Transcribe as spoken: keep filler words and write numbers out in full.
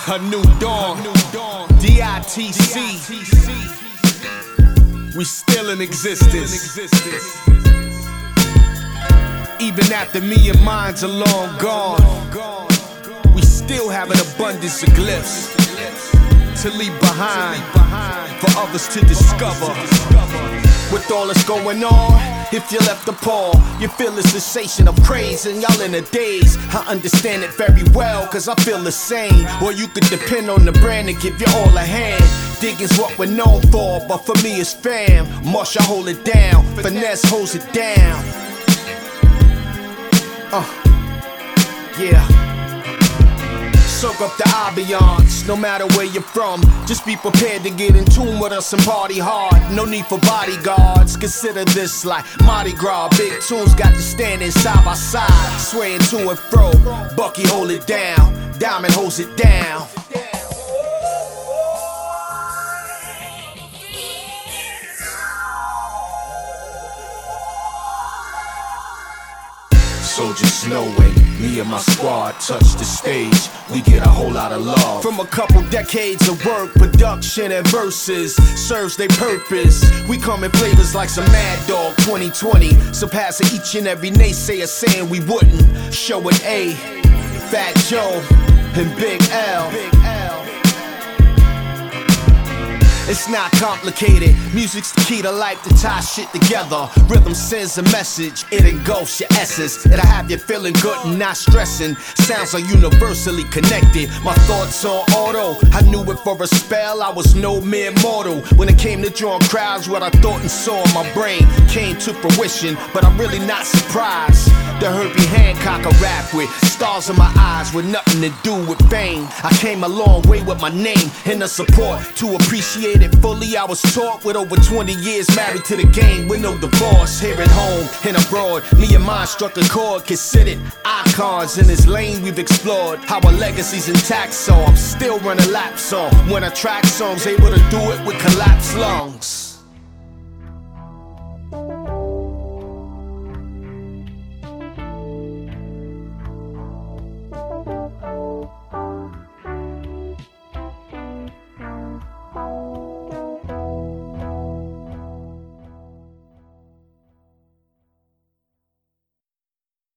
A new dawn, D I T C. We still in existence. Even after me and mine's are long gone, we still have an abundance of glyphs to leave behind for others to discover. With all that's going on, if you left the paw, you feel the sensation of craze and y'all in a daze. I understand it very well, cause I feel the same. Or you could depend on the brand to give you all a hand. Digging's what we're known for, but for me it's fam. Marsha hold it down, finesse holds it down. Uh, yeah. Soak up the ambiance, no matter where you're from. Just be prepared to get in tune with us and party hard. No need for bodyguards, consider this like Mardi Gras. Big tunes got you standing side by side, swaying to and fro. Bucky hold it down, Diamond holds it down. Soldiers knowing, me and my squad touch the stage, we get a whole lot of love. From a couple decades of work, production and verses serves their purpose. We come in flavors like some Mad Dog twenty twenty, surpassing each and every naysayer saying we wouldn't. Show it A, Fat Joe, and Big L. It's not complicated, music's the key to life to tie shit together. Rhythm sends a message, it engulfs your essence. It'll have you feeling good and not stressing. Sounds are universally connected, my thoughts on auto. I knew it for a spell, I was no mere mortal. When it came to drawing crowds, what I thought and saw in my brain came to fruition. But I'm really not surprised. The Herbie Hancock I rap with, stars in my eyes with nothing to do with fame. I came a long way with my name and the support to appreciate it fully. I was taught with over twenty years married to the game with no divorce. Here at home and abroad, me and mine struck a chord. Considered icons in this lane we've explored. Our legacy's intact, so I'm still running laps on. When I track songs, able to do it with collapsed lungs.